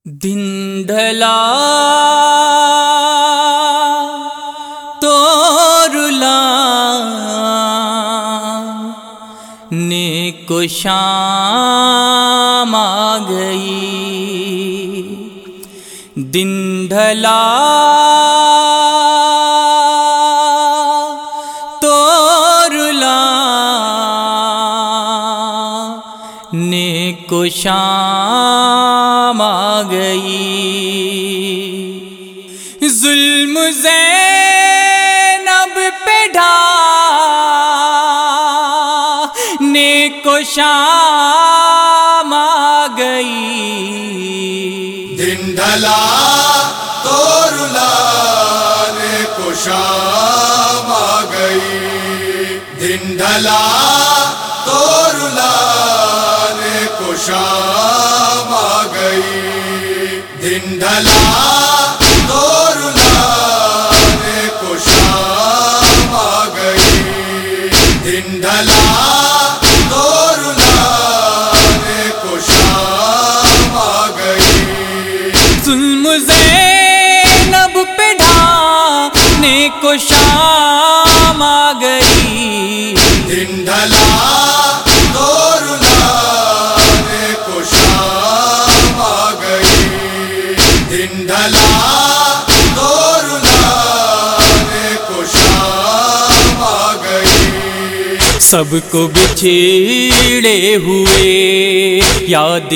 دن ڈھلا تو رلانے کو شام آ گئی، دن ڈھلا تو رلانے کو شام آ گئی، ظلم زینب پہ ڈھانے کو شام آ گئی، دن ڈھلا تو رلانے کو شام آ گئی، دن ڈھلا تو رلانے کو شام آ گئی، دن ڈھلا تو رلانے کو شام آ گئی، دن ڈھلا تو رلانے کو شام آ گئی، ظلم زینب پہ ڈھانے کو شام آ گئی، دن ڈھلا تو رلانے کو شام آ گئی، دن ڈھلا تو رلانے کو شام آ گئی، سب کو بچھڑے ہوئے یاد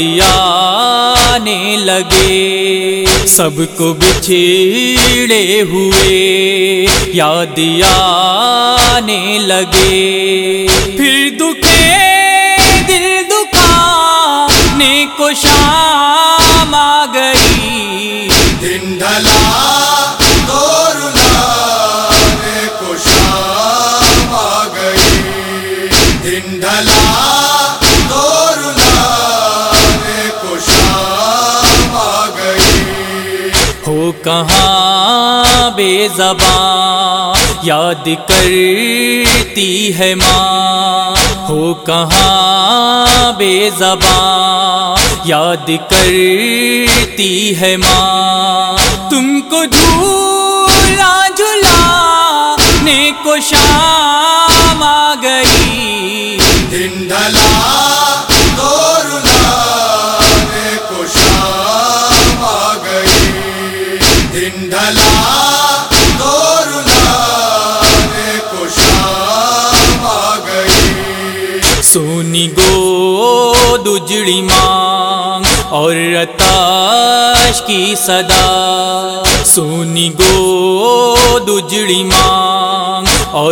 آنے لگے، سب کو بچھڑے ہوئے یاد آنے لگے، پھر دکھے دل دکھانے کو شام آ گئی، دن ڈھلا تو رلانے کو شام آ گئی، دن ڈھلا تو رلانے کو شام آ گئی، ہو کہاں بے زباں یاد کرتی ہے ماں، ہو کہاں بے زباں یاد کرتی ہے ماں، تم کو جھولا جھلانے کو شام آ گئی، دن ڈھلا تو رلانے کو شام آ گئی، دن ڈھلا تو رلانے کو شام آ گئی، سونی گود اجڑی مانگ اور رتاش کی صدا، سونی گود اجڑی مانگ اور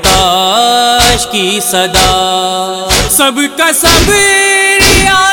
رتاش کی صدا، سب کا صبر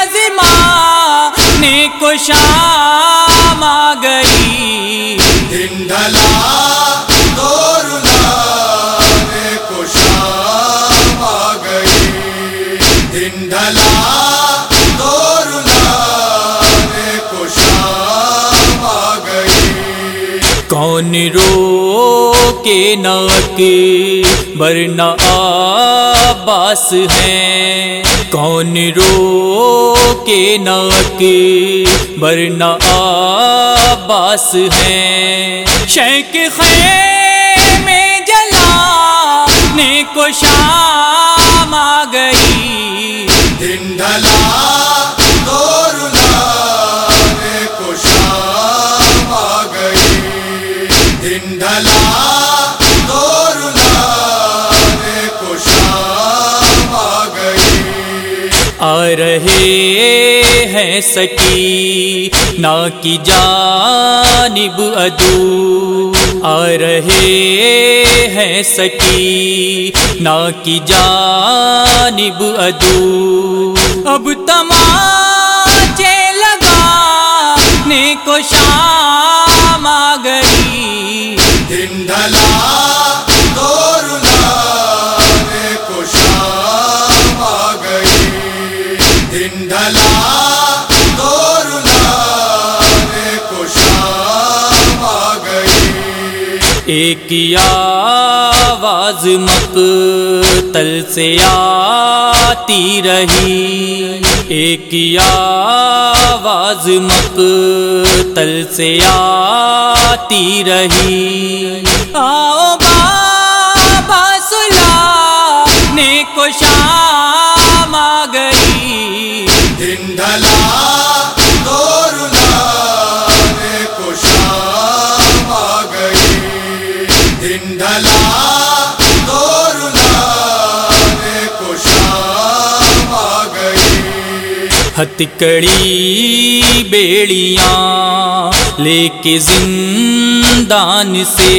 آزمانے کو شام آ گئی، دن ڈھلا تو رلانے کو شام آ گئی، دن ڈھلا تو رلانے کو شام آ گئی، کون روکے نہ اکبر نہ عباس ہیں، کون روکے نہ اکبر نہ عباس ہیں، شیخ خیمے جلانے کو شام آ گئی، دن ڈھلا تو رلانے کو شام آ گئی، دن ڈھلا تو رلانے کو شام آ گئی، آ رہے ہیں سکینہ کی جانب عدو، آ رہے ہیں سکینہ کی جانب عدو، اب تماچے لگانے کو شام آ گئی، دن ڈھلا تو رلانے کو شام آ گئی، دن ڈھلا تو رلانے کو شام آ گئی، ایک آواز مقتل سے آتی رہی، ایک آواز مقتل سے آتی رہی، آؤ بابا سلانے کو شام آ گئی، دن ڈھلا تو رلانے کو شام آ گئی، دن ڈھلا تو رلانے کو شام آ گئی۔ ہتکڑی بیڑیاں لے کے زندان سے،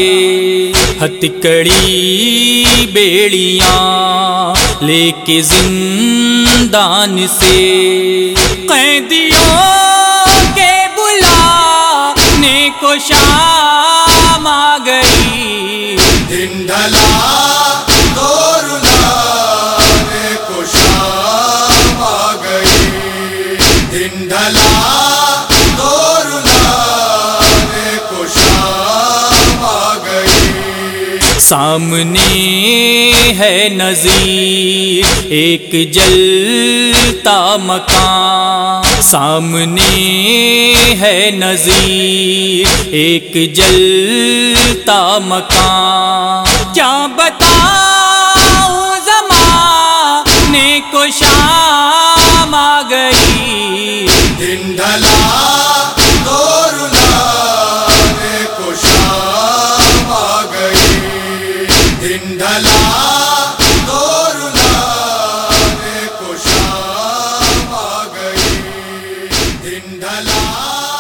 ہتکڑی بیڑیاں لے کے زندان سے، قیدیوں کے بلانے کو شام آ گئی، دن ڈھلا تو رلانے کو شام آ گئی، دن ڈھلا تو رلانے کو شام آ گئی۔ سامنے ہے نظیر ایک جلتا مکان، سامنے ہے نظیر ایک جلتا مکان، کیا بتاؤں زمانے کو شام آ گئی، دن ڈھلا تو رلانے کو شام آ گئی، دن ڈھلا تو رلانے کو شام آ گئی، دن ڈھلا